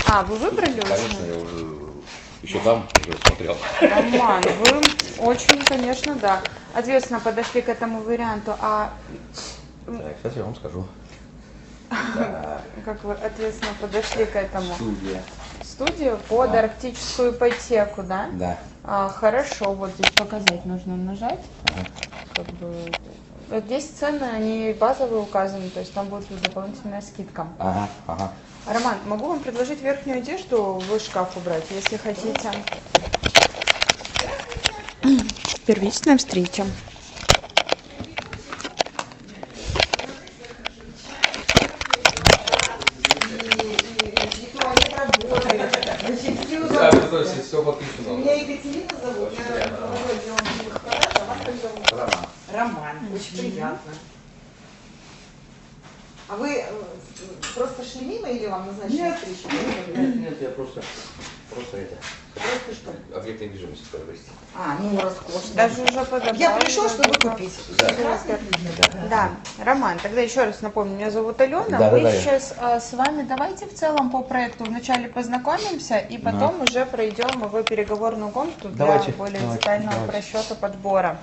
А, вы выбрали уже? Конечно, я уже еще там уже смотрел. Роман, вы очень, конечно, да, ответственно подошли к этому варианту. А Так, сейчас я вам скажу. как вы ответственно подошли к этому? Студия. Студию под Да. арктическую ипотеку, да? Да. Хорошо, вот здесь показать нужно нажать. Ага. Как бы, вот здесь цены, они базовые указаны, то есть там будет дополнительная скидка. Ага, ага. Роман, могу вам предложить верхнюю одежду в шкаф убрать, если хотите. Первичная встреча. Да, то есть все подписано. Меня Екатерина зовут, я руковожу отделом продаж, а вас как зовут? Роман. Роман, очень приятно. А вы просто шли мимо или вам назначили встречу? Нет, я просто это. Просто что? Объект недвижимости приобрести. Ну роскошно. Даже уже подобрали. Я пришел, чтобы купить. Да. Прекрасно. Да, Роман, тогда еще раз напомню, меня зовут Алена. Да, Мы да, сейчас с вами давайте в целом по проекту вначале познакомимся и потом уже пройдем в переговорную комнату для более детального просчета подбора.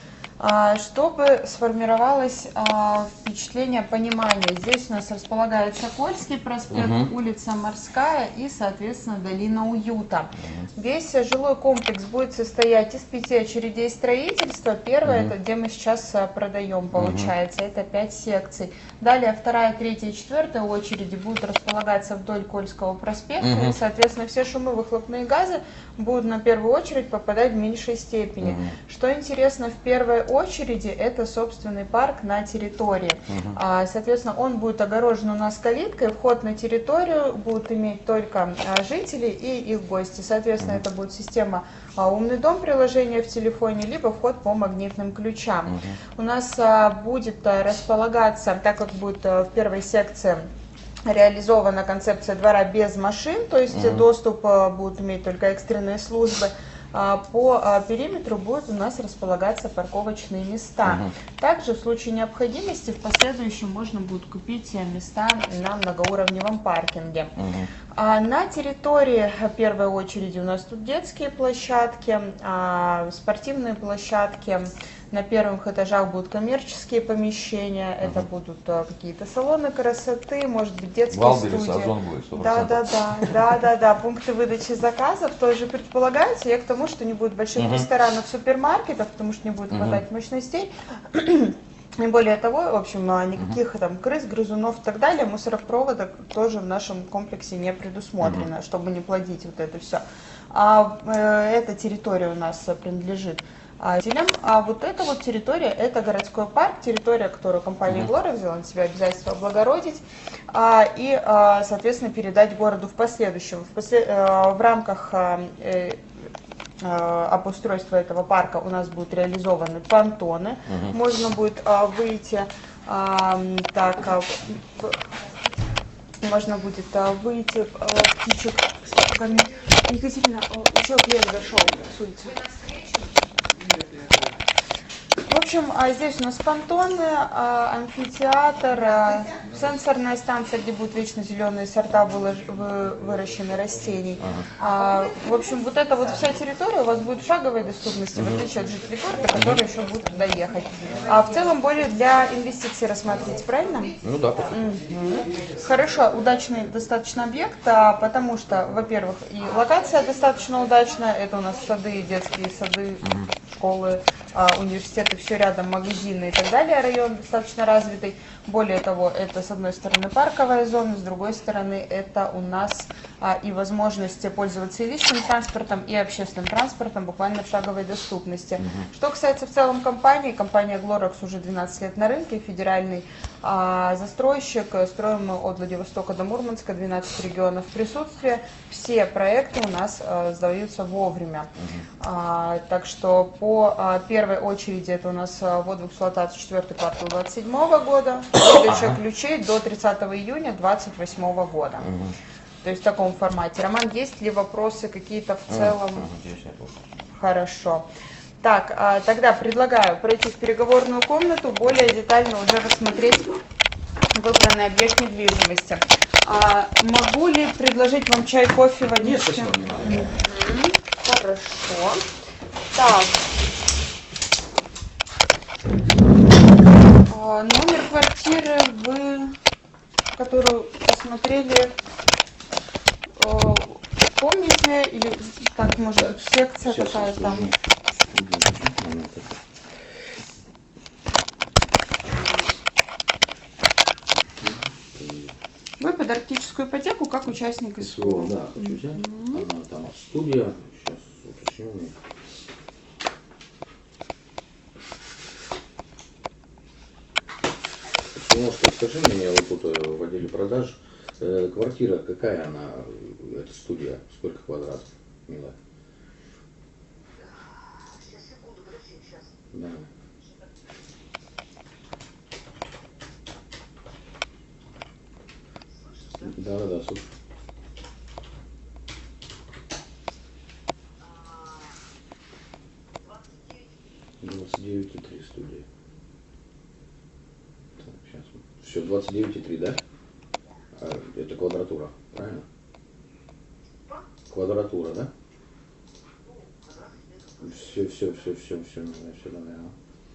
Чтобы сформировалось впечатление, понимание, здесь у нас располагается Кольский проспект, улица Морская и, соответственно, долина Уюта. Весь жилой комплекс будет состоять из 5 очередей строительства. Первая, это где мы сейчас продаем, получается, это 5 секций. Далее 2, 3 и 4 очереди будут располагаться вдоль Кольского проспекта. И, соответственно, все шумы, выхлопные газы будут на первую очередь попадать в меньшей степени. Что интересно, в первой очереди это собственный парк на территории. Соответственно, он будет огорожен у нас калиткой. Вход на территорию будут иметь только жители и их гости. Соответственно, это будет система «Умный дом» приложения в телефоне, либо вход по магнитным ключам. У нас будет располагаться, так как будет в первой секции реализована концепция двора без машин, то есть доступ будут иметь только экстренные службы. По периметру будут у нас располагаться парковочные места. Также в случае необходимости в последующем можно будет купить места на многоуровневом паркинге. На территории первой очереди у нас тут детские площадки, спортивные площадки. На первых этажах будут коммерческие помещения, это будут какие-то салоны красоты, может быть, детские Валберес, студии. Озон будет 100%. Да, пункты выдачи заказов тоже предполагается. Я к тому, что не будет больших ресторанов, супермаркетов, потому что не будет хватать мощностей. И более того, в общем, никаких там крыс, грызунов и так далее, мусоропроводок тоже в нашем комплексе не предусмотрено, чтобы не плодить вот это все. Эта территория у нас принадлежит жителям. А вот эта вот территория, это городской парк, территория, которую компания Глора взяла на себя обязательство облагородить и, соответственно, передать городу в последующем. В рамках обустройства этого парка у нас будут реализованы понтоны, можно будет выйти, можно будет выйти птичек. Екатерина, еще клиент зашел с улицы. В общем, здесь у нас понтоны, амфитеатр, сенсорная станция, где будут вечно зеленые сорта выращены растений. В общем, вот эта вот вся территория у вас будет в шаговой доступности, в отличие от жителей города, которые еще будут туда ехать. А в целом более для инвестиций рассматривать, правильно? Ну да, Хорошо, удачный достаточно объект, потому что, во-первых, и локация достаточно удачная, это у нас сады, детские сады, школы, университеты, все рядом, магазины и так далее, район достаточно развитый. Более того, это с одной стороны парковая зона, с другой стороны это у нас и возможность пользоваться и личным транспортом, и общественным транспортом буквально в шаговой доступности. Что касается в целом компании, компания Glorex уже 12 лет на рынке, федеральный застройщик, строим мы от Владивостока до Мурманска, 12 регионов присутствия, все проекты у нас сдаются вовремя. Так что по первой очереди это у нас ввод в эксплуатацию 4-й квартал 2027 года, выдача ключей до 30 июня 2028 года. То есть в таком формате. Роман, есть ли вопросы какие-то в целом? Хорошо. Так, тогда предлагаю пройти в переговорную комнату, более детально уже рассмотреть выбранный объект недвижимости. Могу ли предложить вам чай, кофе, водички? Нет, спасибо, не надо. Хорошо. Так. Номер квартиры которую посмотрели, помните? Или так, может, секция какая-то? Вы под арктическую ипотеку как участник СВО. Да, хочу взять. Она там студия. Сейчас уточню. Немножко скажи мне, вот тут в отделе продаж, квартира какая она, эта студия, сколько квадратов, милая? Да. Да, слушай. 29,3 студия. Так, сейчас. Все, 29,3, да? Это квадратура, правильно? Квадратура, да? Все, наверное.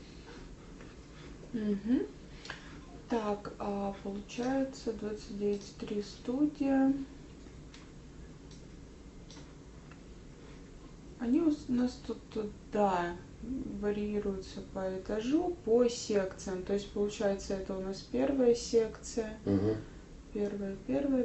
Угу. Так, получается 29,3 студия. Они у нас тут, да, варьируются по этажу, по секциям. То есть получается это у нас первая секция. Угу. Первая.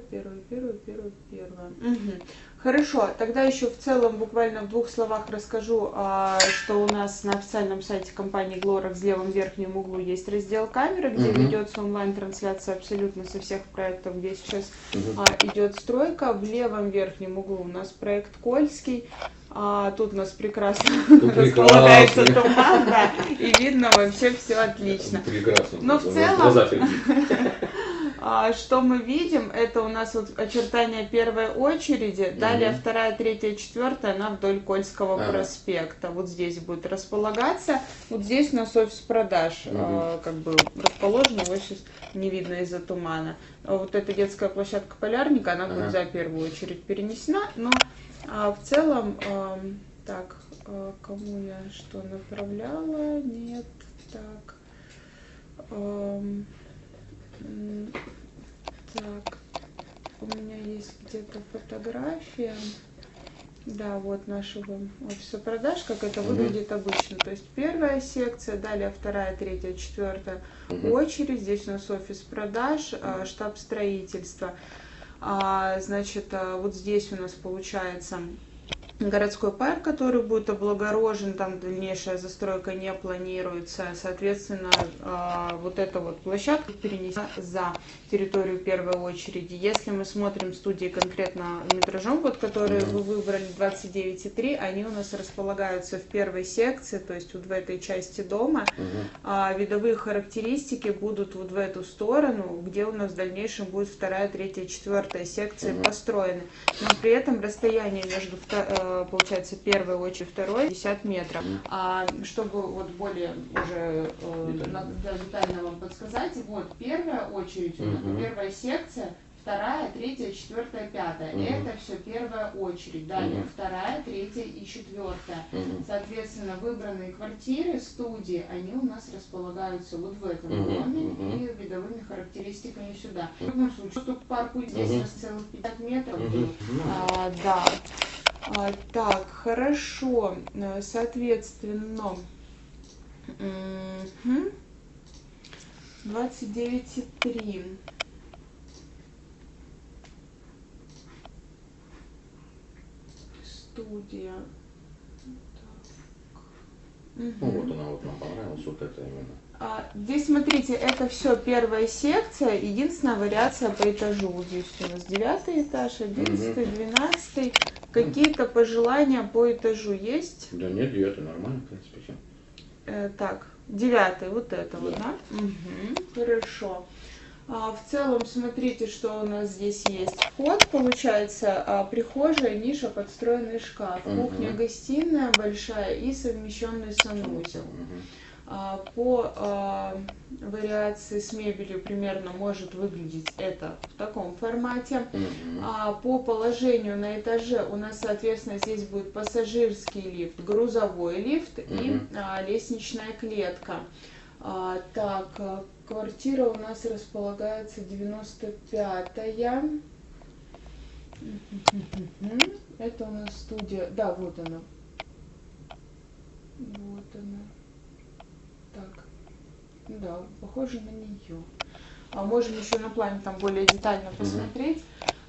Угу. Хорошо, тогда еще в целом буквально в 2 словах расскажу, что у нас на официальном сайте компании Glorex в левом верхнем углу есть раздел камеры, где ведется онлайн-трансляция абсолютно со всех проектов, где сейчас идет стройка. В левом верхнем углу у нас проект Кольский. Тут у нас прекрасно располагается туман, да, и видно вообще все отлично. Прекрасно. Но в целом, что мы видим, это у нас вот очертания первой очереди, далее вторая, третья, четвертая, она вдоль Кольского проспекта. Вот здесь будет располагаться. Вот здесь у нас офис продаж как бы расположен, его сейчас не видно из-за тумана. Вот эта детская площадка Полярника, она будет за первую очередь перенесена, но в целом, так, кому я что направляла? Нет, так. Так, у меня есть где-то фотография. Да, вот нашего офиса продаж, как это выглядит обычно. То есть первая секция, далее вторая, третья, четвертая очередь. Здесь у нас офис продаж, штаб строительства. Значит, вот здесь у нас получается городской парк, который будет облагорожен, там дальнейшая застройка не планируется. Соответственно, вот эта вот площадка перенесена за территорию первой очереди. Если мы смотрим студии конкретно метражом, вот которые вы выбрали 29,3, они у нас располагаются в первой секции, то есть вот в этой части дома. Видовые характеристики будут вот в эту сторону, где у нас в дальнейшем будет вторая, третья, четвертая секции построены. Но при этом расстояние между получается первой очередь, второй 50 метров. Чтобы вот более уже детально вам подсказать, вот первая очередь, первая секция, вторая, третья, четвертая, пятая. Это все первая очередь. Далее вторая, третья и четвертая. Соответственно, выбранные квартиры, студии, они у нас располагаются вот в этом доме и видовыми характеристиками сюда. В любом случае, доступ к парку здесь у нас целых 50 метров. Да. Так, хорошо. Соответственно, 29,3. Студия. Вот она вот нам понравилась, вот это именно. Здесь, смотрите, это все первая секция, единственная вариация по этажу. Вот здесь у нас 9 этаж, 11, 12. Какие-то пожелания по этажу есть? Да нет, 9 нормально, в принципе. Так, 9, вот это вот, да? Хорошо. В целом, смотрите, что у нас здесь есть. Вход, получается, прихожая, ниша, подстроенный шкаф, кухня, гостиная большая и совмещенный санузел. По вариации с мебелью примерно может выглядеть это в таком формате. По положению на этаже у нас, соответственно, здесь будет пассажирский лифт, грузовой лифт и лестничная клетка. Так, квартира у нас располагается 95-я. Это у нас студия. Да, вот она. Вот она. Так, да, похоже на нее. Можем еще на плане там более детально посмотреть.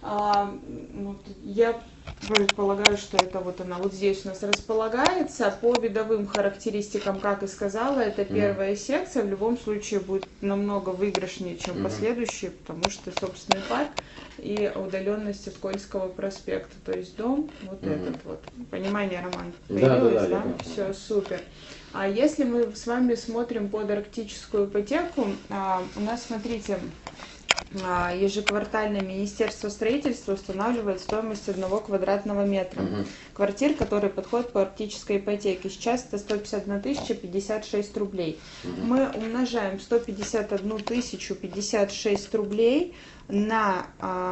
Я предполагаю, что это вот она вот здесь у нас располагается. По видовым характеристикам, как и сказала, это первая секция. В любом случае будет намного выигрышнее, чем последующие, потому что собственный парк и удаленность от Кольского проспекта. То есть дом вот этот вот. Понимание, Роман, появилось, да? Все, супер. А если мы с вами смотрим под арктическую ипотеку, у нас, смотрите, ежеквартально Министерство строительства устанавливает стоимость 1 квадратного метра квартир, которые подходят по арктической ипотеке. Сейчас это 151 056 рублей. Мы умножаем 151 056 рублей на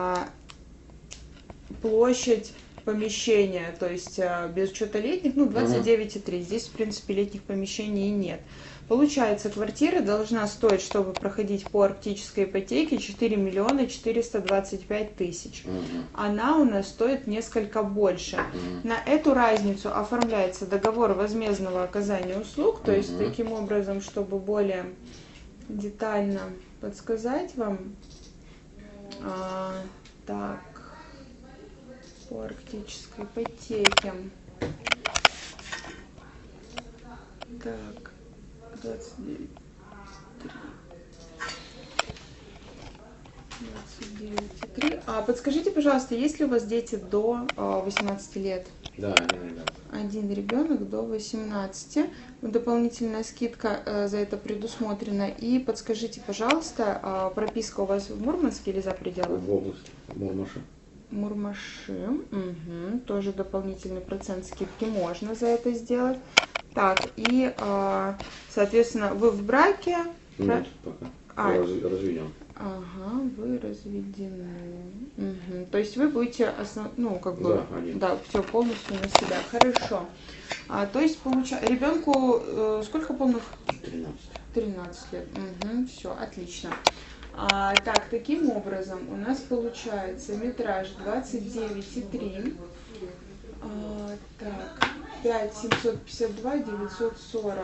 площадь помещения, то есть без учета летних, 29,3. Здесь, в принципе, летних помещений нет. Получается, квартира должна стоить, чтобы проходить по арктической ипотеке, 4 425 000. Она у нас стоит несколько больше. На эту разницу оформляется договор возмездного оказания услуг, то есть таким образом, чтобы более детально подсказать вам. Так, по арктической ипотеке. Так. 29,3. Подскажите, пожалуйста, есть ли у вас дети до 18 лет? Да, один ребенок до 18. Дополнительная скидка за это предусмотрена. И подскажите, пожалуйста, прописка у вас в Мурманске или за пределами? В области Мурмаши. Мурмаши. Тоже дополнительный процент скидки можно за это сделать. Так, и, соответственно, вы в браке? Нет, пока. Разведен. Ага, вы разведены. То есть вы будете, все полностью на себя. Хорошо. То есть, ребенку сколько полных? 13 лет. Все, отлично. Так, таким образом, у нас получается метраж 29,3. Так, 5 752 940.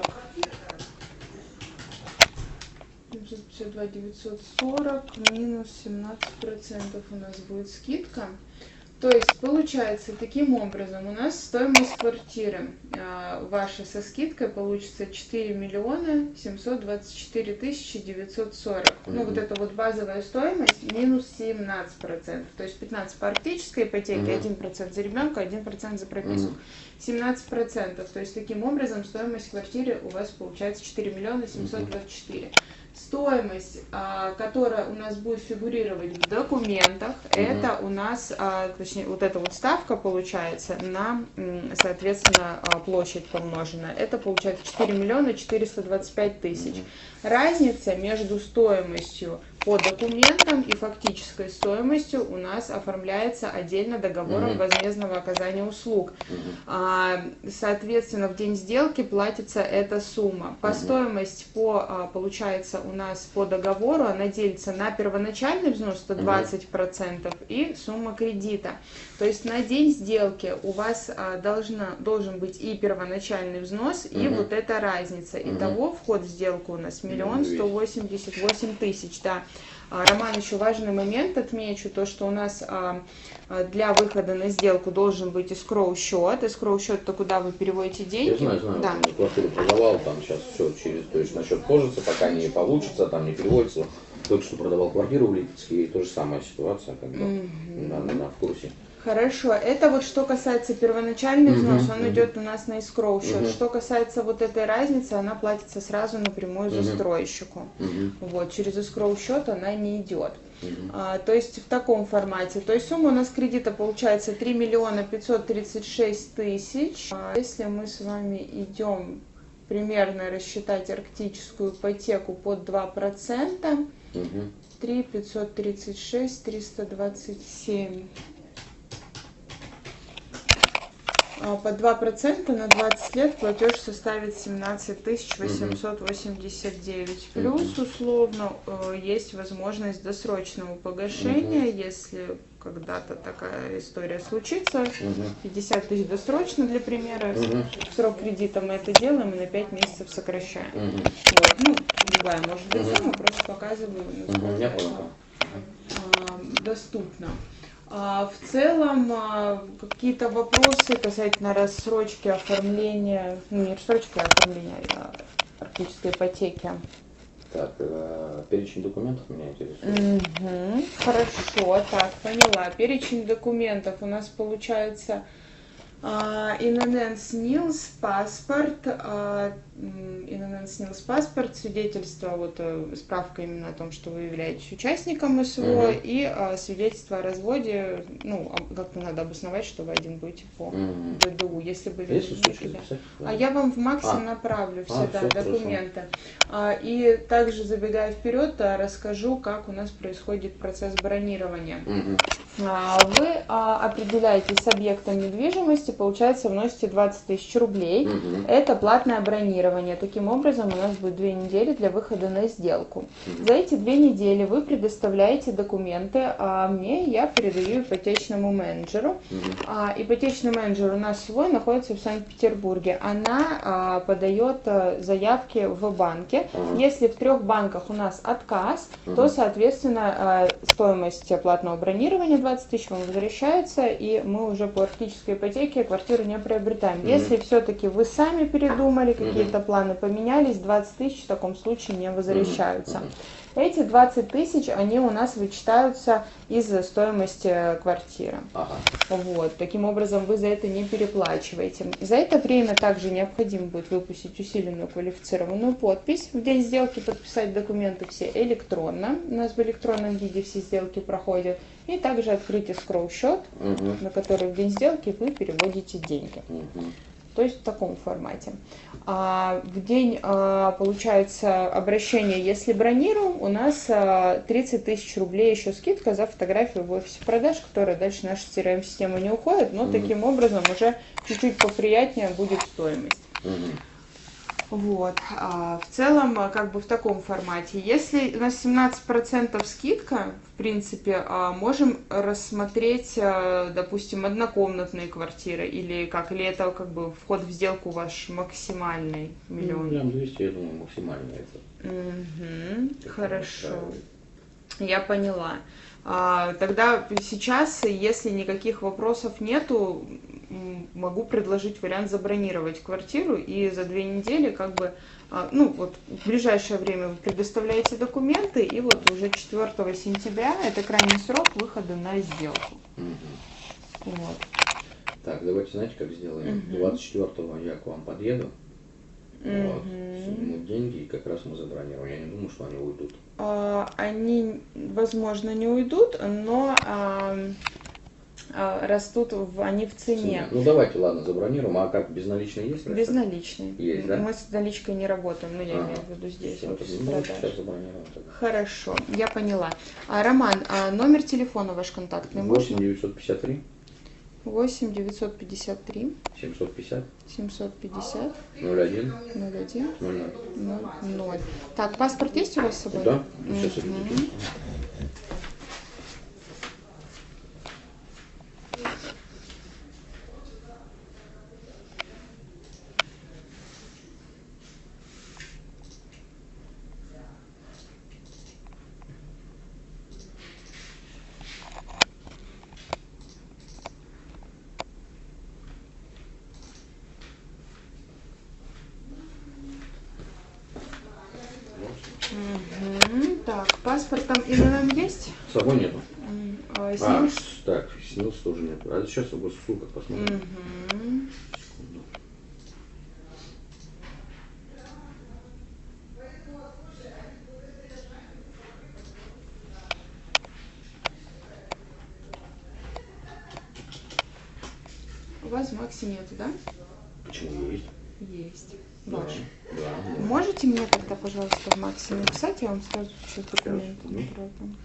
752 940 минус 17% у нас будет скидка. То есть получается таким образом, у нас стоимость квартиры ваша со скидкой получится 4 724 940. Вот это вот базовая стоимость минус 17%. То есть 15% по арктической ипотеке, 1% за ребенка, 1% за прописку. 17%. То есть таким образом стоимость квартиры у вас получается 4 724. Стоимость, которая у нас будет фигурировать в документах, это у нас, точнее, вот эта вот ставка получается на, соответственно, площадь помноженная. Это получается 4 425 000. Разница между стоимостью по документам и фактической стоимостью у нас оформляется отдельно договором возмездного оказания услуг. Соответственно, в день сделки платится эта сумма. По стоимости, получается, у нас по договору она делится на первоначальный взнос 120% и сумма кредита. То есть на день сделки у вас должен быть и первоначальный взнос, и вот эта разница. Итого вход в сделку у нас 1 188 000. Да. Роман, еще важный момент отмечу, то, что у нас для выхода на сделку должен быть эскроу-счет. Эскроу-счет, это куда вы переводите деньги. Я знаю, да. Квартиру продавал, там сейчас все через, то есть на счет ложится, пока не получится, там не переводится. Только что продавал квартиру в Липецке, и то же самая ситуация, как бы, в курсе. Хорошо, это вот что касается первоначальный взнос, он идет у нас на эскроу счет. Что касается вот этой разницы, она платится сразу напрямую застройщику. Вот, через эскроу счет она не идет. То есть в таком формате. То есть сумма у нас кредита получается 3 536 000. Если мы с вами идем примерно рассчитать арктическую ипотеку под 2%. 3 536 327. По 2% на 20 лет платеж составит 17 889. Плюс, условно, есть возможность досрочного погашения, если когда-то такая история случится. 50 тысяч досрочно, для примера. Срок кредита мы это делаем и на 5 месяцев сокращаем. Вот. Ну, другая, может быть, сумма, просто показываю, насколько это доступно. В целом, какие-то вопросы касательно рассрочки оформления, ну не рассрочки, а оформления арктической ипотеки. Так, перечень документов меня интересует. Хорошо, так, поняла. Перечень документов у нас получается ИНН СНИЛС, паспорт, свидетельство, вот справка именно о том, что вы являетесь участником СВО, и свидетельство о разводе, ну, как-то надо обосновать, что вы один будете по ДДУ, если бы вы... Я вам в Максе направлю все документы. И также, забегая вперед, расскажу, как у нас происходит процесс бронирования. Вы определяетесь с объектом недвижимости, получается, вносите 20 тысяч рублей. Это платное бронирование. Таким образом, у нас будет 2 недели для выхода на сделку. За эти 2 недели вы предоставляете документы мне, я передаю ипотечному менеджеру. Ипотечный менеджер у нас свой, находится в Санкт-Петербурге. Она подает заявки в банке. Если в 3 банках у нас отказ, то, соответственно, стоимость платного бронирования 20 тысяч вам возвращается, и мы уже по арктической ипотеке квартиру не приобретаем. Если все-таки вы сами передумали, какие-то планы поменялись, 20 тысяч в таком случае не возвращаются. Эти 20 тысяч, они у нас вычитаются из стоимости квартиры. Вот. Таким образом, вы за это не переплачиваете. За это время также необходимо будет выпустить усиленную квалифицированную подпись. В день сделки подписать документы все электронно. У нас в электронном виде все сделки проходят. И также открыть эскроу-счет, на который в день сделки вы переводите деньги. То есть в таком формате. В день, получается, обращения, если бронируем, у нас 30 тысяч рублей еще скидка за фотографию в офисе продаж, которая дальше наша CRM-система не уходит, но таким образом уже чуть-чуть поприятнее будет стоимость. Вот. В целом, как бы в таком формате. Если у нас 17% скидка, в принципе, можем рассмотреть, допустим, однокомнатные квартиры, или как, или это как бы вход в сделку ваш максимальный миллион? Прям 200, я думаю, максимально это. Хорошо. Я поняла. Тогда сейчас, если никаких вопросов нету, могу предложить вариант забронировать квартиру, и за 2 недели, как бы, ну вот в ближайшее время вы предоставляете документы, и вот уже 4 сентября это крайний срок выхода на сделку. Вот. Так, давайте, знаете, как сделаем? 24-го я к вам подъеду, сниму деньги, и как раз мы забронируем. Я не думаю, что они уйдут. Они, возможно, не уйдут, но растут они в цене. Ну давайте, ладно, забронируем. А как, безналичные есть? Безналичные. Есть, да? Мы с наличкой не работаем, но я имею в виду здесь. Сейчас забронируем. Хорошо, я поняла. Роман, номер телефона ваш контактный? 8 953 8 953 750 750 01 01 00. 00. Так, паспорт есть у вас с собой? Да, сейчас я буду. Так, паспорт там ИНН есть? С собой нету. СНИЛС? Так, СНИЛС тоже нет. А сейчас в госуслугах посмотрим. Секунду. У вас в Максе нету, да? Почему есть? Есть. ваш. Да. Можете мне тогда, пожалуйста, в Максе написать, я вам сразу сейчас документы направлю.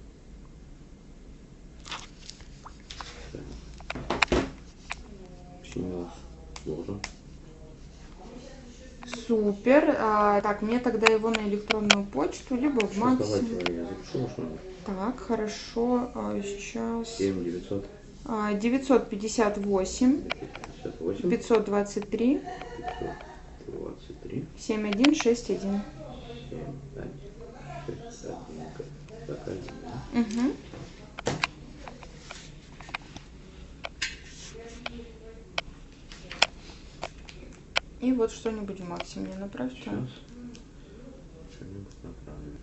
Должен. Супер. Так, мне тогда его на электронную почту, либо в Максе. Я запишу ваш номер. Так, хорошо. Сейчас. 7900. 958 523 7161. Угу. И вот что-нибудь в Максе мне направьте. Сейчас. Что-нибудь направлю.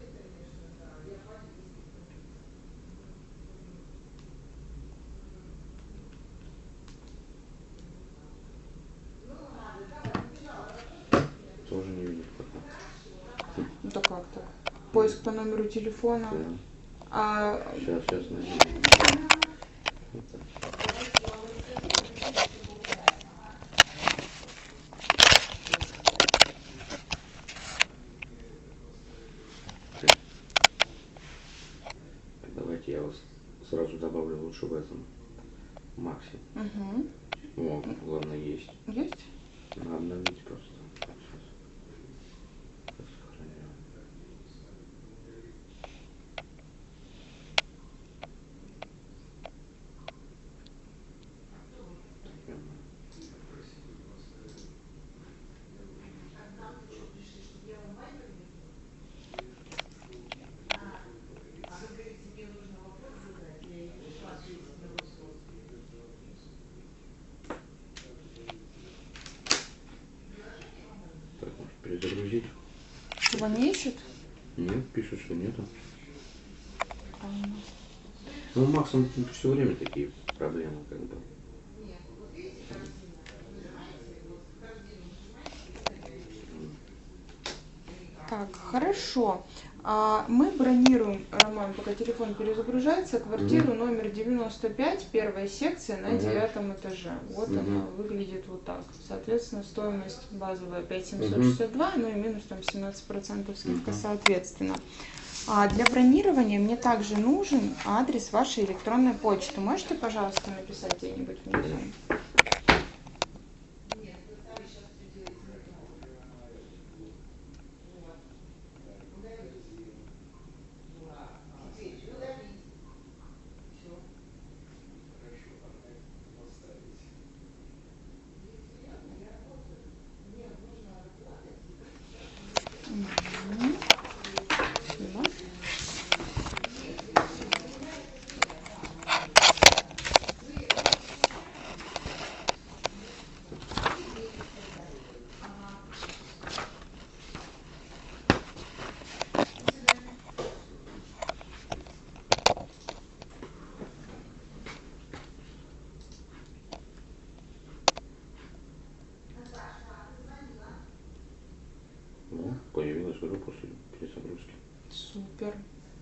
Тоже не видит пока. Ну да как так? Поиск по номеру телефона. Да. Сейчас найдем. Давайте я вас сразу добавлю лучше в этом Максе. Угу. О, главное есть. Есть? Надо обновить просто. Сейчас сохраняю. Так, может перезагрузить? Чего не ищет? Нет, пишет, что нету. Ну, у Макса все время такие проблемы, как бы. Так, хорошо. Мы бронируем, Роман, пока телефон перезагружается, квартиру номер 95, первая секция на 9 этаже. Вот она выглядит вот так. Соответственно, стоимость базовая 5762, ну и минус там 17% скидка соответственно. Для бронирования мне также нужен адрес вашей электронной почты. Можете, пожалуйста, написать где-нибудь внизу? Ну, появилась, говорю, после перезагрузки. Супер.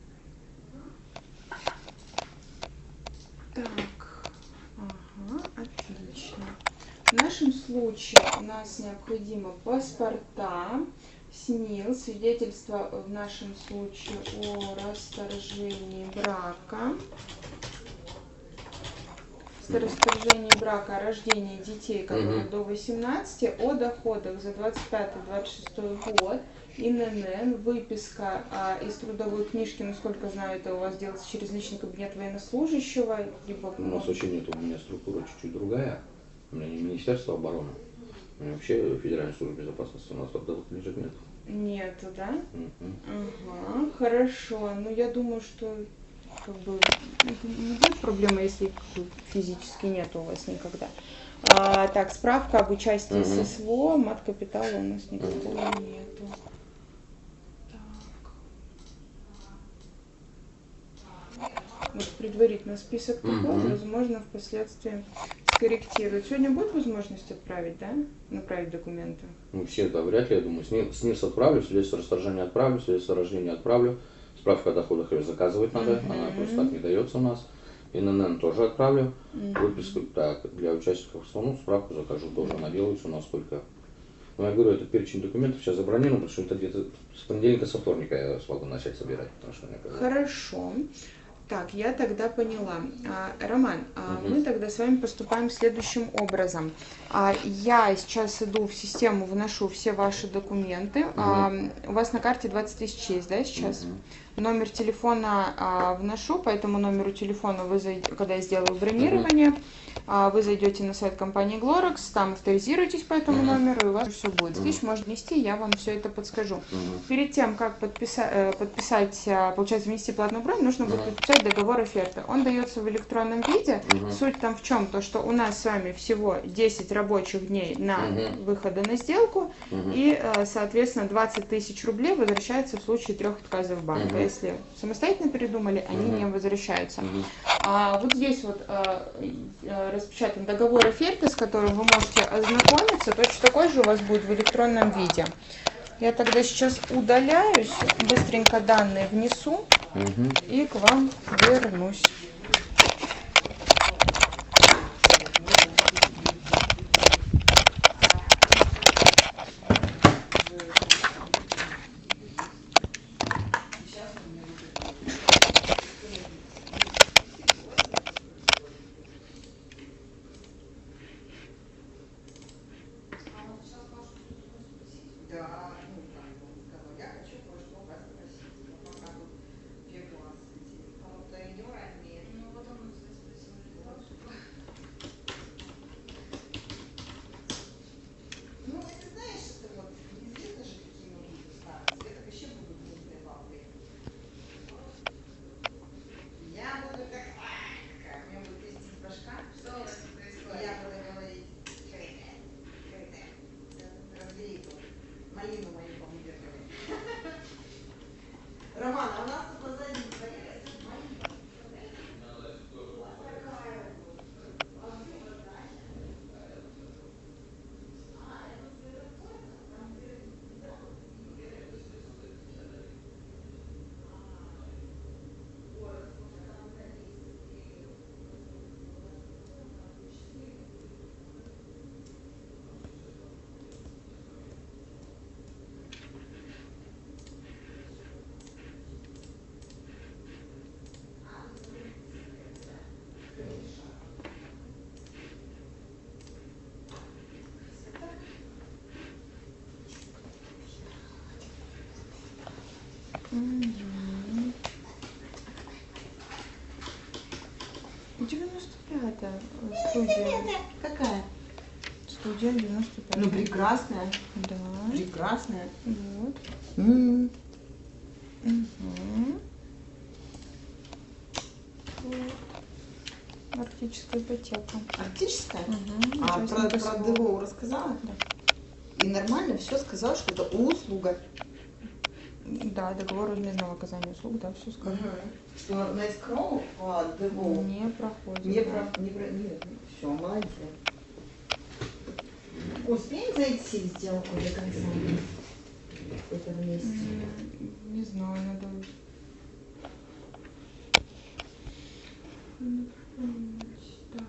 Так, ага, отлично. В нашем случае у нас необходимо паспорта, СНИЛ, свидетельство в нашем случае о расторжении брака, расторжении брака, о рождении детей, которые до 18, о доходах за 25-26 год, ИНН, выписка из трудовой книжки, насколько знаю, это у вас делается через личный кабинет военнослужащего, либо... У нас вообще нет, у меня структура чуть-чуть другая. У меня не Министерство обороны, у меня вообще Федеральная служба безопасности, у нас трудовых книжек нет. Нету, да? Ага, хорошо. Ну, я думаю, что как бы это не будет проблема, если физически нет у вас никогда. Так, справка об участии в ССВО, мат-капитала у нас никакого нету. Так. Вот предварительно список такой, возможно, впоследствии скорректировать. Сегодня будет возможность отправить, да? Направить документы? Ну, все это вряд ли, я думаю. СНИЛС отправлю, свидетельство о расторжении отправлю, свидетельство о рождении отправлю. Справка о доходах ее заказывать надо, она просто так не дается у нас. ИНН тоже отправлю. Выписку, так, для участников СОНу справку закажу, тоже она делается у нас только Но я говорю, этот перечень документов сейчас забронирован, потому что это где-то с понедельника, со вторника я смогу начать собирать. Потому что Хорошо. Так, я тогда поняла. Роман, мы тогда с вами поступаем следующим образом. Я сейчас иду в систему, вношу все ваши документы. У вас на карте 20 тысяч есть, да, сейчас? Номер телефона вношу, по этому номеру телефона вы зайдете, когда я сделаю бронирование, вы зайдете на сайт компании Glorex, там авторизируетесь по этому номеру, и у вас все будет. Здесь можно внести, я вам все это подскажу. Перед тем, как подписать, получается, внести платную бронь, нужно будет подписать договор оферты. Он дается в электронном виде. Суть там в чем? То, что у нас с вами всего 10 рабочих дней на выхода на сделку, и, соответственно, 20 тысяч рублей возвращается в случае 3 отказов банка. Если самостоятельно передумали, они не возвращаются. Вот здесь вот распечатан договор оферты, с которым вы можете ознакомиться. Точно такой же у вас будет в электронном виде. Я тогда сейчас удаляюсь, быстренько данные внесу и к вам вернусь. Роман, а у нас тут позади Студия. Какая? Студия 95. Ну, прекрасная. Да. Прекрасная. Вот. Вот. Арктическая ипотека. Арктическая? Про ДВО рассказала? Да. И нормально все сказал, что это услуга. Да, договор возмездного оказания услуг, да, все сказано. Что на эскроу по ДВО Не проходит. Нет, все, молодец. Успеем зайти в сделку до конца этого месяца? Не знаю, надо... Так.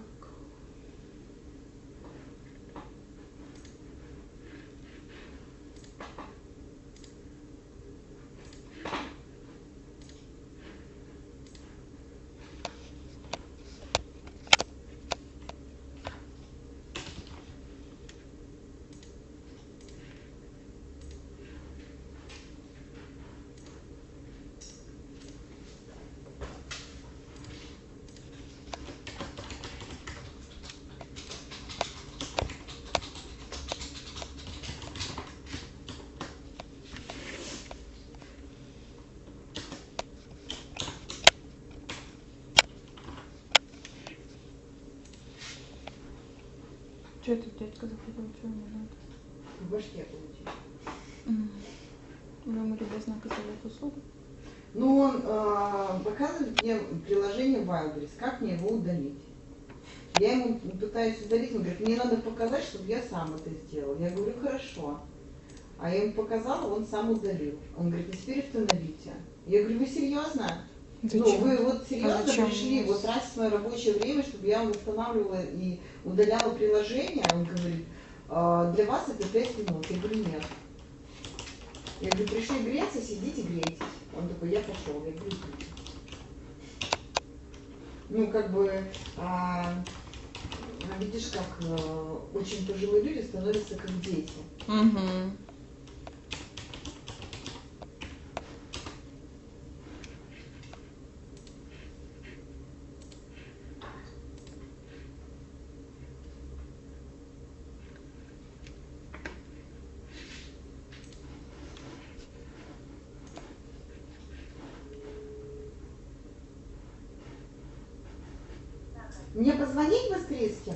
Что этот дядька захотел, что ему надо? В башке получить. Вы ему без знака сделать услугу? Ну, он показывает мне приложение Wildberries, как мне его удалить. Я ему пытаюсь удалить, он говорит, мне надо показать, чтобы я сам это сделал. Я говорю, хорошо. А я ему показала, он сам удалил. Он говорит, а теперь установите. Я говорю, вы серьезно? Зачем? Ну, вы вот серьезно пришли, вас? вот тратить свое рабочее время, чтобы я вам устанавливала и удаляла приложение? Он говорит, Для вас это 5 минут. Я говорю, нет. Я говорю, пришли греться, сидите, грейтесь. Он такой, я пошел. Я говорю, идите. Ну, как бы, видишь, как очень пожилые люди становятся как дети. Угу. Мне позвонить быстрее с кем?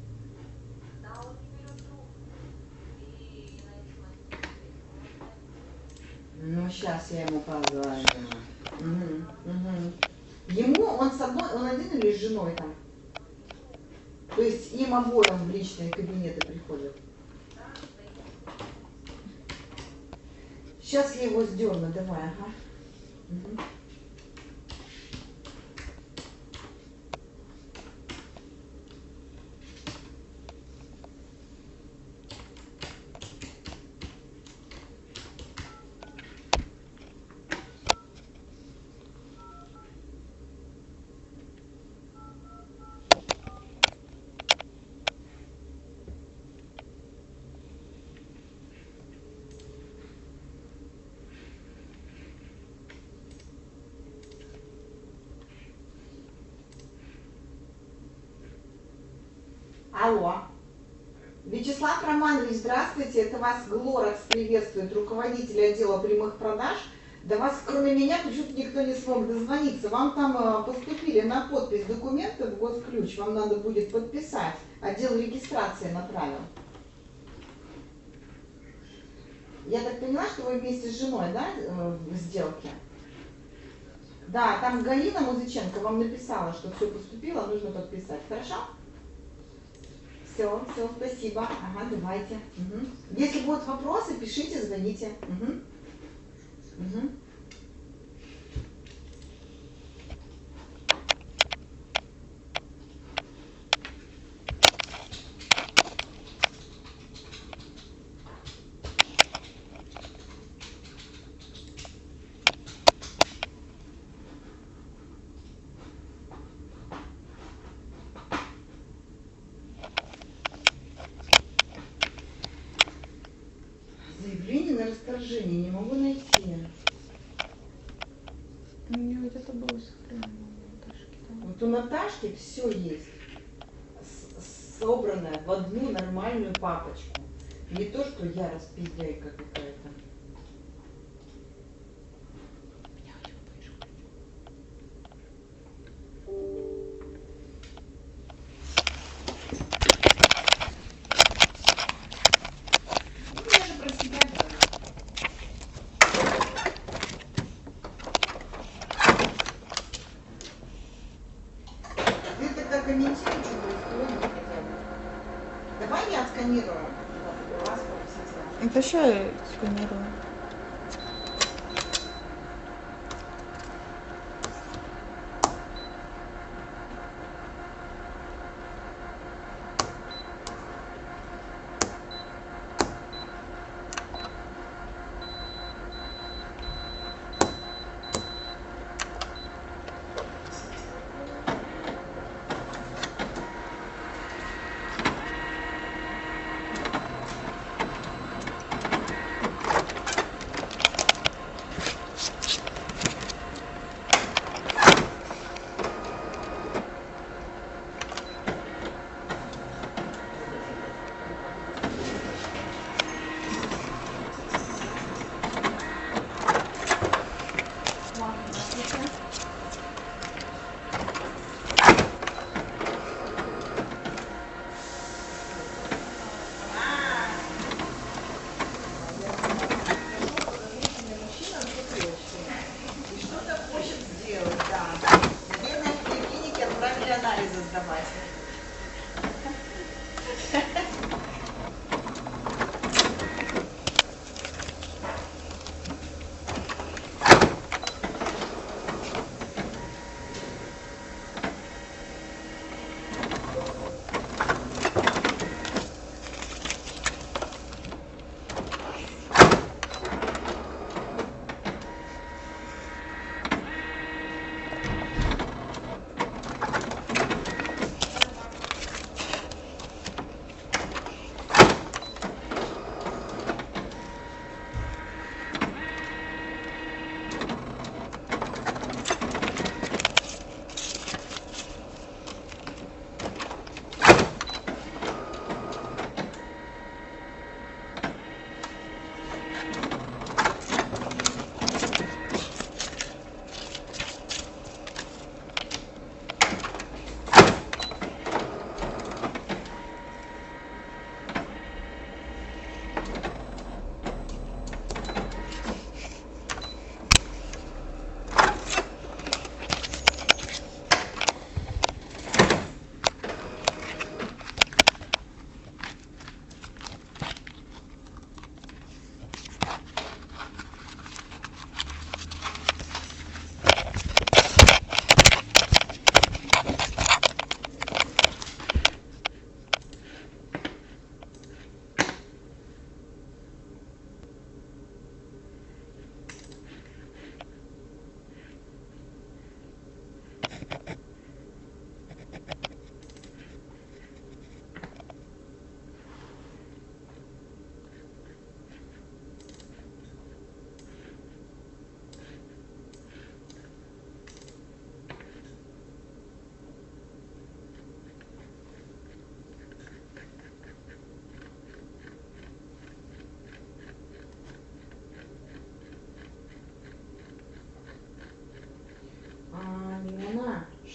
Ну, сейчас я ему позвоню. Ему, он с одной, он один или с женой там? То есть им обоим в личные кабинеты приходят? Сейчас я его сдерну, давай, ага. Угу. Алло. Вячеслав Романович, здравствуйте. Это вас Глоракс приветствует, руководитель отдела прямых продаж. До вас, кроме меня, почему-то никто не смог дозвониться. Вам там поступили на подпись документы в госключ. Вам надо будет подписать. Отдел регистрации направил. Я так поняла, что вы вместе с женой, да, в сделке? Да, там Галина Музыченко вам написала, что все поступило, нужно подписать. Хорошо? Все, спасибо. Ага, давайте. Угу. Если будут вопросы, пишите, звоните. Угу. Угу. Заявление на расторжение не могу найти. У нее где-то было сохранено у Наташки. Да. Вот у Наташки все есть. Собранное в одну нормальную папочку. Не то, что я распиздяйка какая-то. Комментируй, что происходит хотя бы. Давай я отсканирую вас по Это что я сканирую?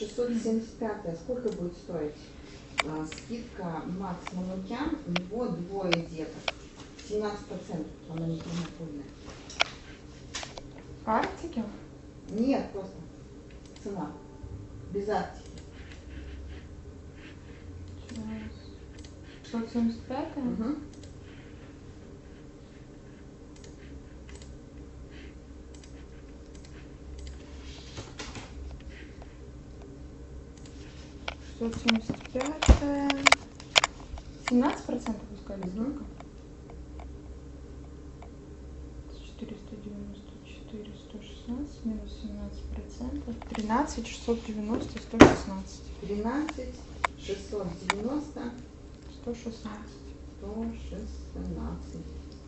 675, сколько будет стоить? Скидка Макс Манукян, у него двое деток. 17%, она не полная. Арктики? Нет, просто цена. Без Арктики. 675? Угу. Сто 17% пускали, сколько? 494, 116 минус 17%. 13, 690, 116. 13, 690, 116. 116.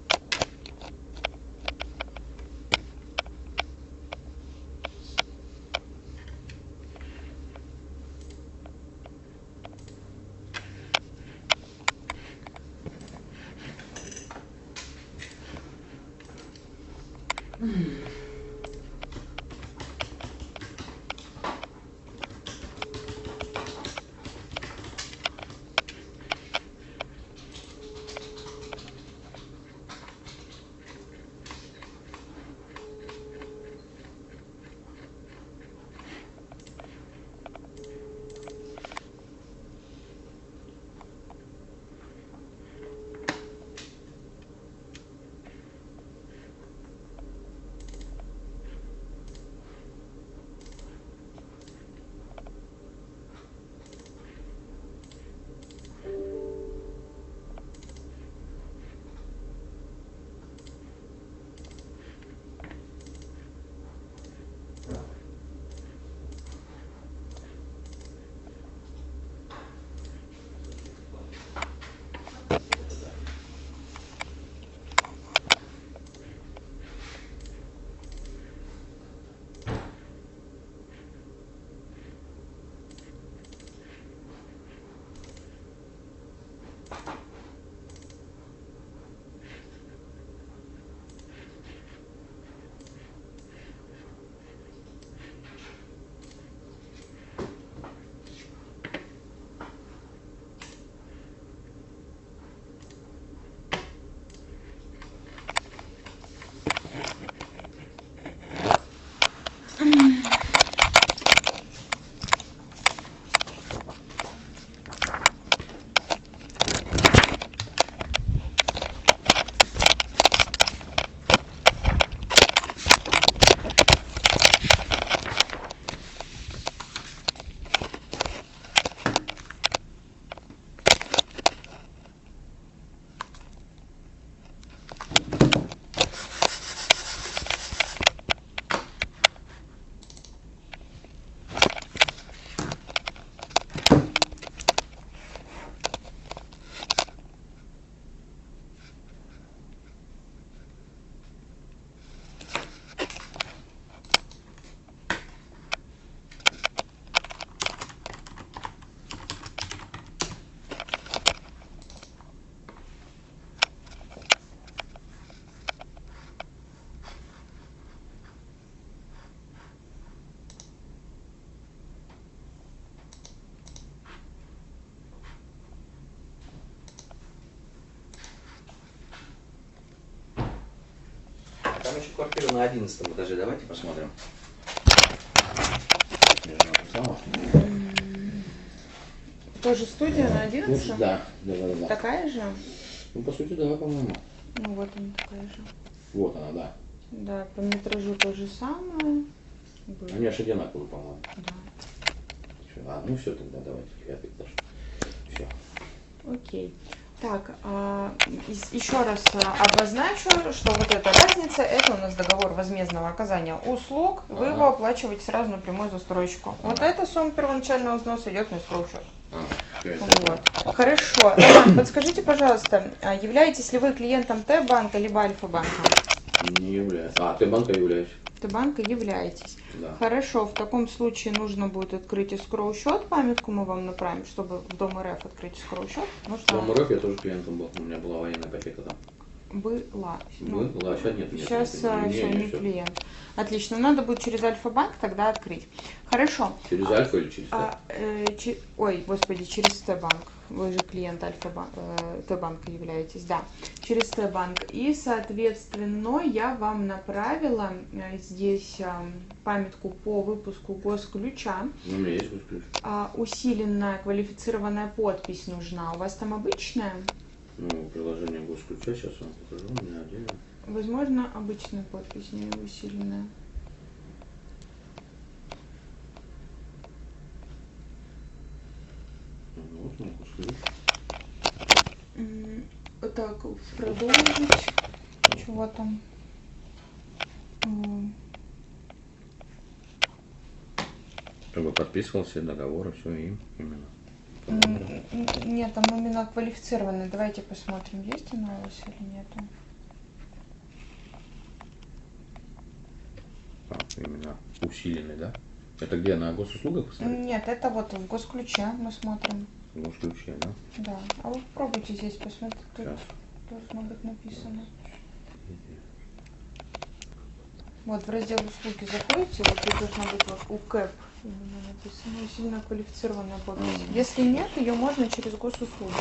Там еще квартира на 11 этаже, давайте посмотрим. Тоже студия на 11? Ну, да. Такая же? Ну, по сути, да, по-моему. Ну, вот она такая же. Вот она, да. Да, по метражу то же самое. Они аж одинаковые, по-моему. Да. Ну все тогда, давайте, 5 этаж. Все. Окей. Так, еще раз обозначу, что вот эта разница, это у нас договор возмездного оказания услуг, вы его оплачиваете сразу напрямую застройщику. Вот эта сумма первоначального взноса идет на стройщик. Вот. Хорошо. Роман, подскажите, пожалуйста, являетесь ли вы клиентом Т-банка либо Альфа-банка? Не являюсь. Т-банка являюсь. Т-банка являетесь. Да. Хорошо, в таком случае нужно будет открыть эскроу-счет, памятку мы вам направим, чтобы в Дом РФ открыть эскроу-счет. В Дом РФ я тоже клиентом был, у меня была военная ипотека там. Была. Была, сейчас нет. Сейчас все, не клиент. Отлично. Надо будет через Альфа-банк тогда открыть. Хорошо. Через Альфа или через Т? Ой, господи, через Т-банк. Вы же клиент Т-банка являетесь, да. Через Т-банк. И, соответственно, я вам направила здесь памятку по выпуску госключа. У меня есть госключ. Усиленная квалифицированная подпись нужна. У вас там обычная? Приложение госключа, сейчас вам покажу, у меня отдельно. Возможно, обычная подпись, не усиленная. Вот мой госключ. Так, продолжить. Чего там? Чтобы подписывал все договоры, все им именно. Нет, там именно квалифицированные. Давайте посмотрим, есть она у вас или нету. Именно усиленный, да? Это где, на госуслугах посмотреть? Нет, это вот в госключе мы смотрим. В госключе, да? Да. А вы попробуйте здесь посмотреть, тут Сейчас. должно быть написано. Вот в раздел услуги заходите, вот тут должно быть вот УКЭП написано, усиленно квалифицированная подпись. Если нет, ее можно через госуслуги.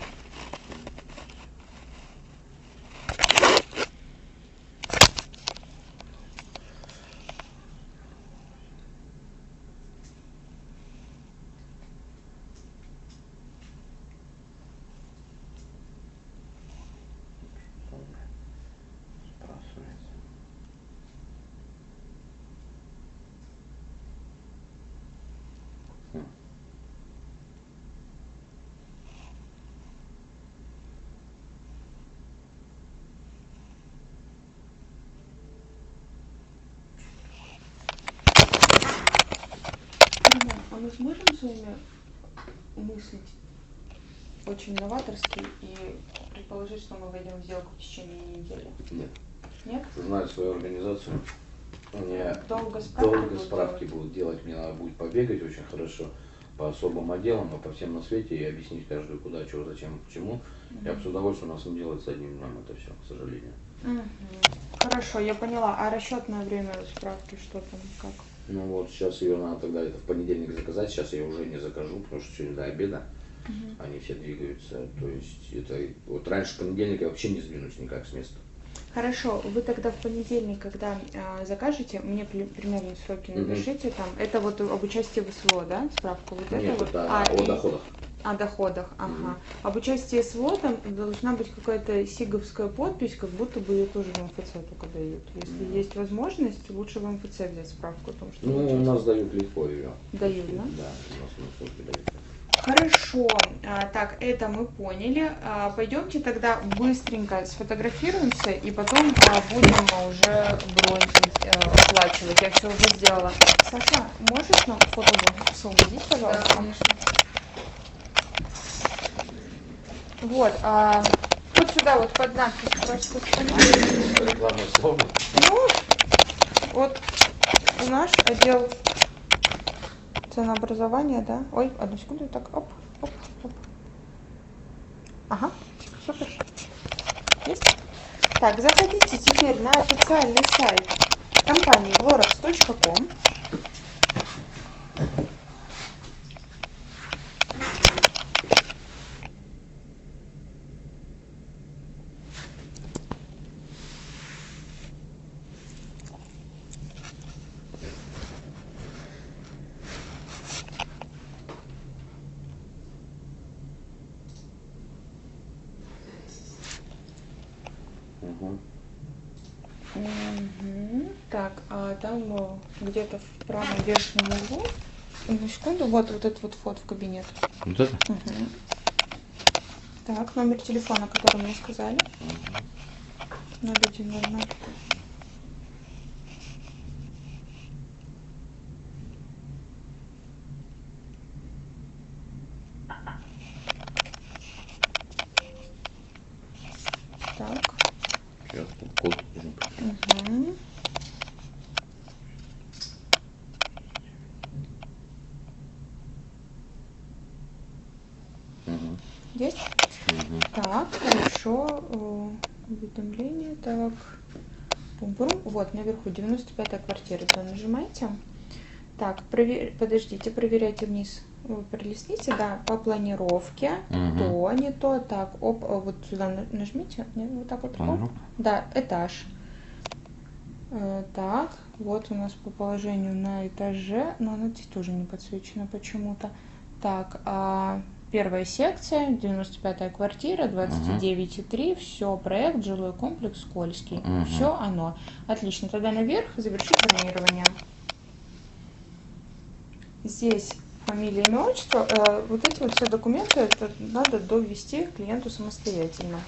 А мы сможем с вами мыслить очень новаторски и предположить, что мы войдем в сделку в течение недели? Нет. Нет? Знаю свою организацию. Мне долго справки будут делать, мне надо будет побегать очень хорошо по особым отделам, а по всем на свете и объяснить каждую куда, чего, зачем, почему. Я бы с удовольствием, у нас не делается одним днем это все, к сожалению. Хорошо, я поняла. А расчетное время справки, что там, как? Ну вот сейчас ее надо тогда это в понедельник заказать, сейчас я уже не закажу, потому что сегодня до обеда они все двигаются. То есть это вот раньше понедельника я вообще не сдвинусь никак с места. Хорошо, вы тогда в понедельник, когда закажете, мне примерные сроки напишите там. Это вот об участии в СВО, да, справку? Вот Нет, это вот? Это о доходах. О доходах, ага. Об участии в СВО там должна быть какая-то сиговская подпись, как будто бы ее тоже в МФЦ только дают. Если есть возможность, лучше в МФЦ взять справку о том, что... Ну, у нас дают легко ее. Дают, да? Да, у нас в службе дают. Хорошо, так, это мы поняли. Пойдемте тогда быстренько сфотографируемся и потом будем уже бронь оплачивать. Я все уже сделала. Саша, можешь нам фото освободить, пожалуйста? Да, конечно. Вот, вот сюда вот под надпись просто Рекламное слово. Ну, вот наш отдел ценообразования, да? Ой, одну секунду, так, оп, оп, оп. Ага, супер. Есть? Так, заходите теперь на официальный сайт компании Vorox.com. Так, а там где-то в правом верхнем углу, одну секунду, вот этот вот вход в кабинет. Вот это? Так, номер телефона, который мне сказали. 0100. Так. Сейчас код. Есть? Так, хорошо. Уведомление, так. Пум-пум. Вот, наверху 95-я квартира. То нажимаете. Так, подождите, проверяйте вниз. Вы пролистните, да, по планировке. То, не то. Так, оп, вот сюда нажмите. Нет, вот так вот. Оп. Да, этаж. Так, вот у нас по положению на этаже, но она здесь тоже не подсвечена почему-то. Так, первая секция, 95-я квартира, 29,3, все, проект, жилой комплекс Скользкий. Все оно. Отлично, тогда наверх, завершить бронирование. Здесь фамилия, имя, отчество. Вот эти вот все документы, это надо довести клиенту самостоятельно.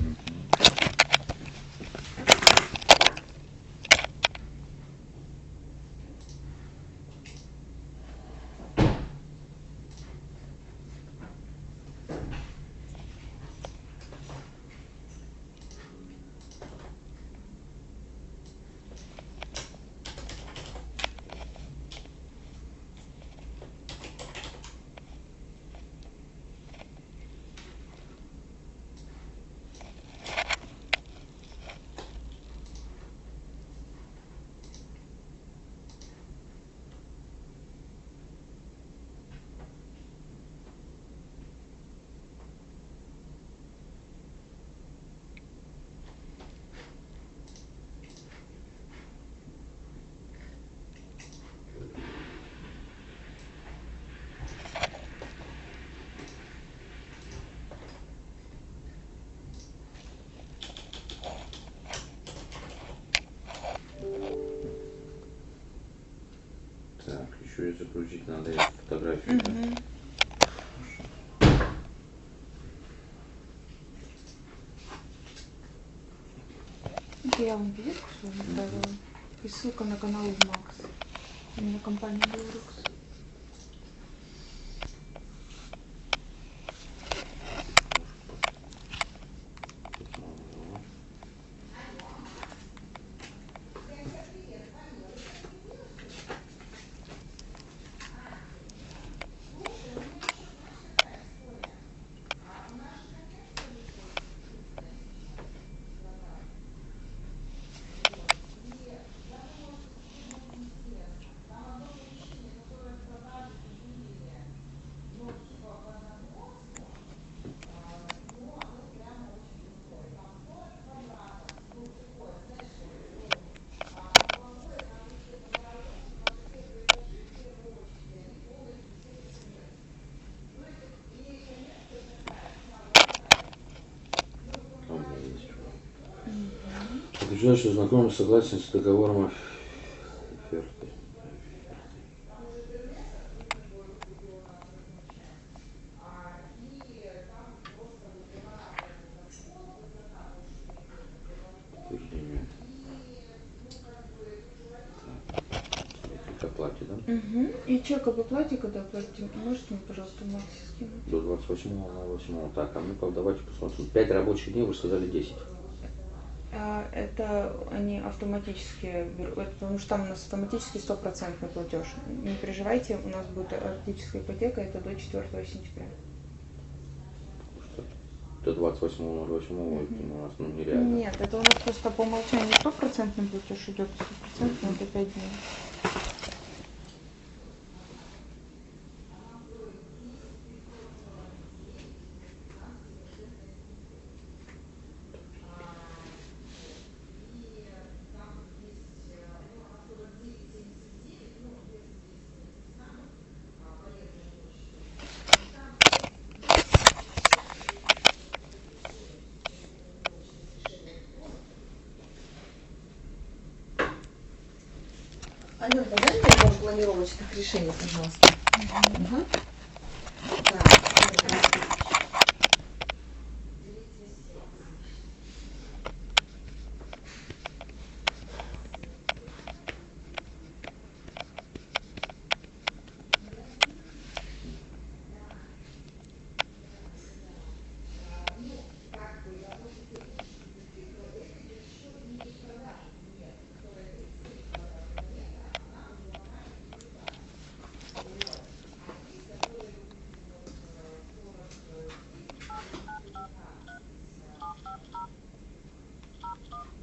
Так, еще и загрузить надо эту фотографию. Я вам визитку свою оставила. И ссылка на канал Макс. У меня компания Белрукс. Утверждаю, что знакомый согласен с договором оферты. Утверждение. К оплате, да? И чек об оплате, когда оплатите, можете мне, пожалуйста, Макс скинуть? До 28.08. Так, а ну-ка давайте посмотрим. 5 рабочих дней, вы сказали 10. Это они автоматически берут, потому что там у нас автоматически 100% платеж. Не переживайте, у нас будет арктическая ипотека, это до 4 сентября. До 28.08 у нас нереально. Нет, это у нас просто по умолчанию 100% платеж идет, 100% это 5 дней. Алёна, дай мне набор планировочных решений, пожалуйста. Так.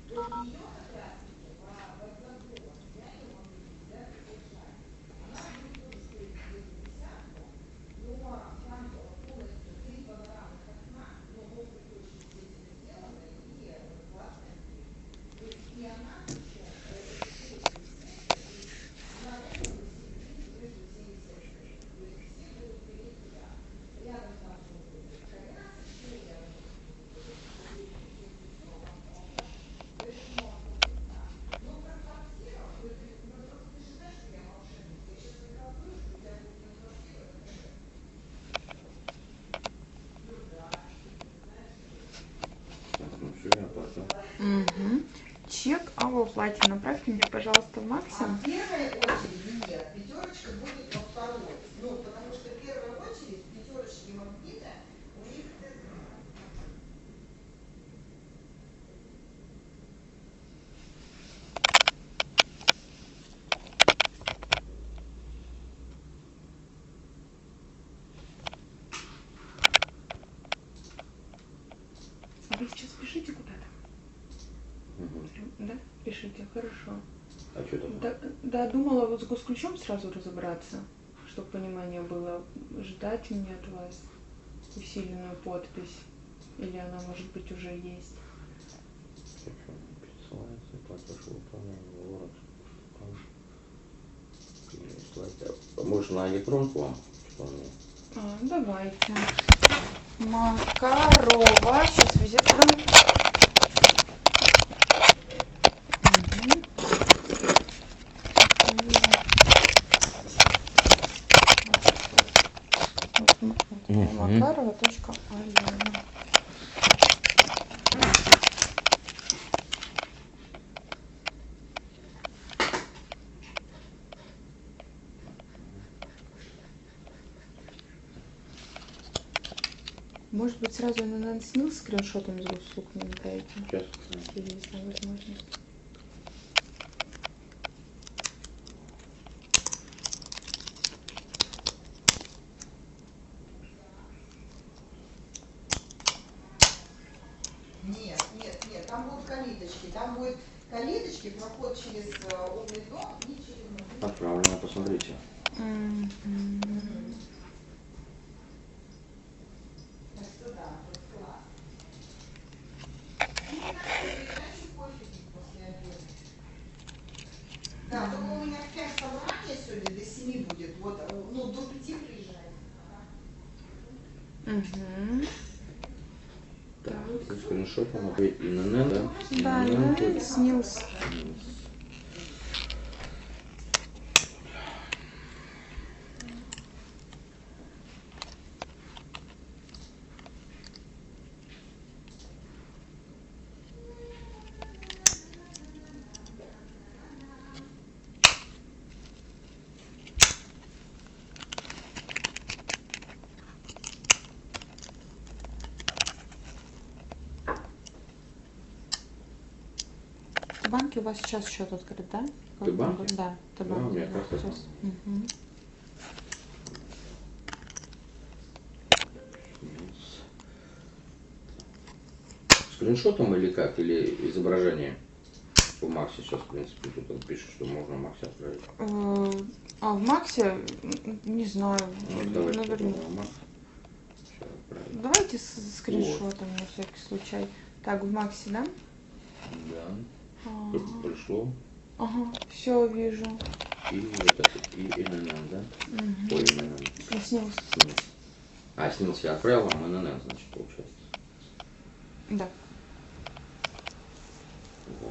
Ну все, я оплатил. Угу. Чек о оплате направьте мне, пожалуйста, в Максе. В первой очереди нет, пятерочка будет во второй. Ну, потому что первая очередь, пятерочки магнита, у них... А вы сейчас пишите куда-то? Угу. Да? Пишите, хорошо. А что такое? Да, думала вот с госключом сразу разобраться, чтобы понимание было, ждать мне от вас усиленную подпись, или она, может быть, уже есть. Пересылается, платеж выполняем, город, переслать. Может на электронку вам? Давайте. Макарова. Сейчас визитку дам. Макарова.Алена. Может быть, сразу на снил скриншотом из госуслуг не дайте? Сейчас. Если есть возможность. Нет, там будут калиточки. Там будет калиточки, проход через умный дом и через магазин. Отправлено, посмотрите. Так что да, вот класс. После обеда. Да, только у меня в 5 собрание сегодня, до 7 будет. Вот, ну, до 5 приезжает. Угу. Так, скриншот вам опять ИНН, да? Да, ИНН, СНИЛС. В банке у вас сейчас счет открыт, да? В банке? Да, в Да, у меня банке. карта. Угу. Скриншотом или как? Или изображение? У Максе сейчас, в принципе, тут он пишет, что можно Максе отправить. А в Максе, не знаю, Ну, давайте наверное. попробуем Макс. Сейчас отправим. Давайте с скриншотом на всякий случай. Так, в Максе, да? Да. Ага. Пришло. Ага, все вижу. И вот это, и ИНН, да? Угу. Ой, ИНН. Снился. А, снился, я отправил вам ИНН, значит, получается. Да. Вот.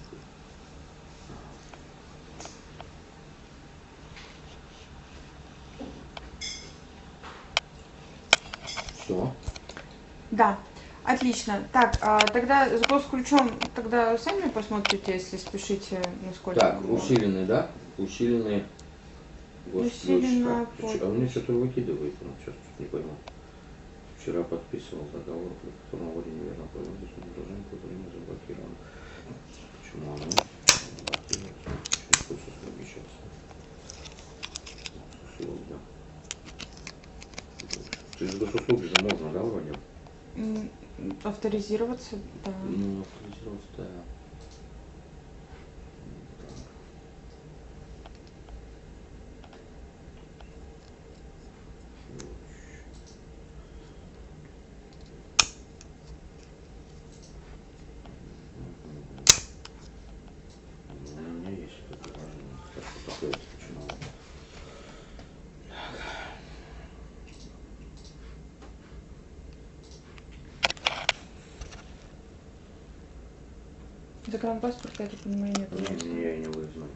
Все. Да, отлично. Так, тогда с госключом тогда сами посмотрите, если спешите, насколько. Так, усиленный, да? Усиленный госключ. Усиленная Так, а у меня что-то выкидывает, ну, сейчас не пойму. Вчера подписывал договор, при котором вроде неверно понял, здесь предложение по времени заблокировано. Почему оно заблокировано? Сейчас совмещаться. Услуга. Через госуслуги же можно, да, вроде? Авторизироваться, да. Ну, авторизироваться, да. Загранпаспорта, я так понимаю, нет. Не, я не выездной.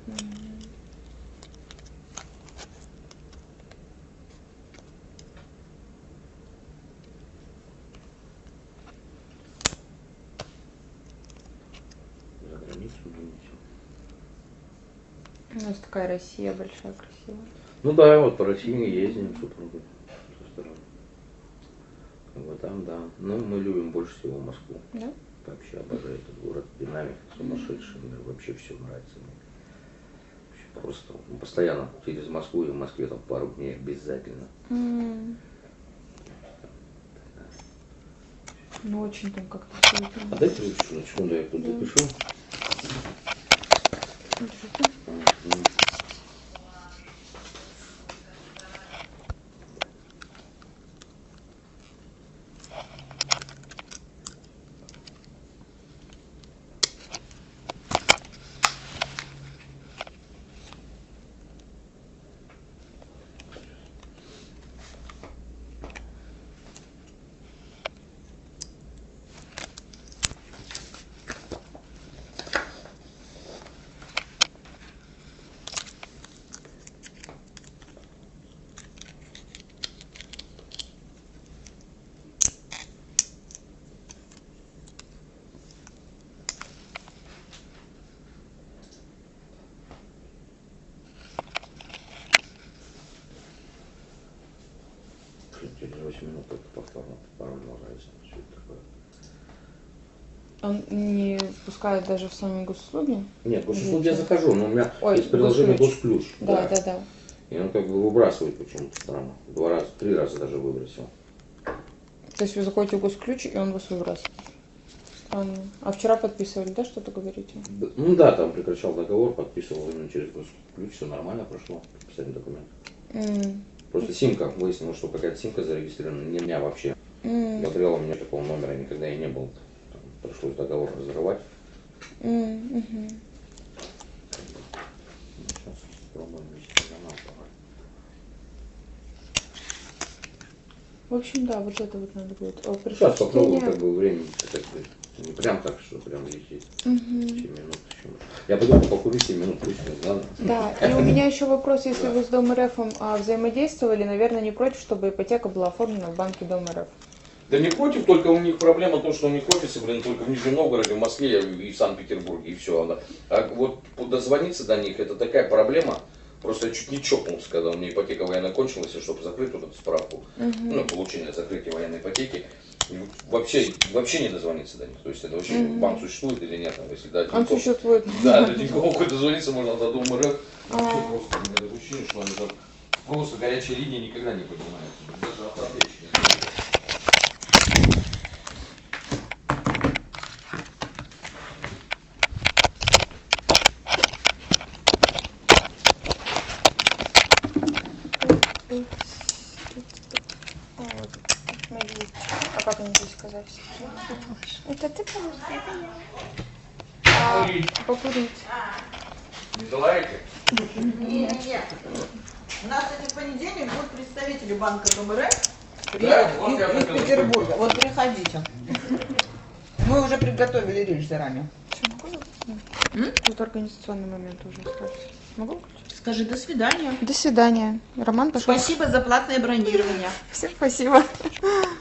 За границу не несем. У нас такая Россия большая, красивая. Ну да, вот по России ездим, супругой со стороны. Как бы там, да. Ну, мы любим больше всего Москву. Да? Вообще обожаю этот город, динамик сумасшедший, мне вообще все нравится. Мне. Вообще просто постоянно через Москву и в Москве там пару дней обязательно. Ну очень там как-то все это. А дайте ручку, на секунду я тут запишу. Через 8 минут это повторно пароль можно выяснить, что это такое. Он не пускает даже в сами госуслуги? Нет, госуслуги я захожу, но у меня Ой, есть приложение Госключ. Госключ. Да. И он как бы выбрасывает почему-то странно. 2 раза, 3 раза даже выбросил. То есть вы заходите в Госключ, и он вас выбрасывает? Странно. А вчера подписывали, да, что-то говорите? Ну да, там прекращал договор, подписывал именно через Госключ, все нормально прошло, подписали документ. Просто симка, выяснилось, что какая-то симка зарегистрирована, не у меня вообще. Смотрела, у меня такого номера никогда и не было. Там пришлось договор разрывать. Сейчас пробуем ввести канал. В общем, да, вот это вот надо будет. Сейчас попробую, как бы времени, так сказать, не прям так, что прям летит. 7 минут еще. Я пойду покурю 7 минут, пусть не ладно. Да, и у меня еще вопрос, если вы с Дом РФ взаимодействовали, наверное, не против, чтобы ипотека была оформлена в банке Дом РФ? Да не против, только у них проблема в том, что у них офисы, только в Нижнем Новгороде, в Москве и в Санкт-Петербурге, и все. А вот дозвониться до них, это такая проблема. Просто я чуть не чокнулся, когда у меня ипотека военная кончилась, и чтобы закрыть вот эту справку, ну, получение закрытия военной ипотеки, вообще не дозвониться до них. То есть это вообще банк существует или нет, там, если до Тинькофф. Он существует. Да, до Тинькоффа дозвониться можно до Дома РФ. Вообще просто у меня такое ощущение, что они там просто горячая линия никогда не поднимается. Даже автоответчик не поднимается. А как они здесь сказать? Это ты, конечно, покурить. Не желаете? Нет. У нас сегодня в понедельник будут представители банка Дом РФ из Петербурга. Вот приходите. Мы уже приготовили речь заранее. Тут организационный момент уже остался. Могу включить? Скажи до свидания. До свидания. Роман пошел. Спасибо за платное бронирование. Всем спасибо.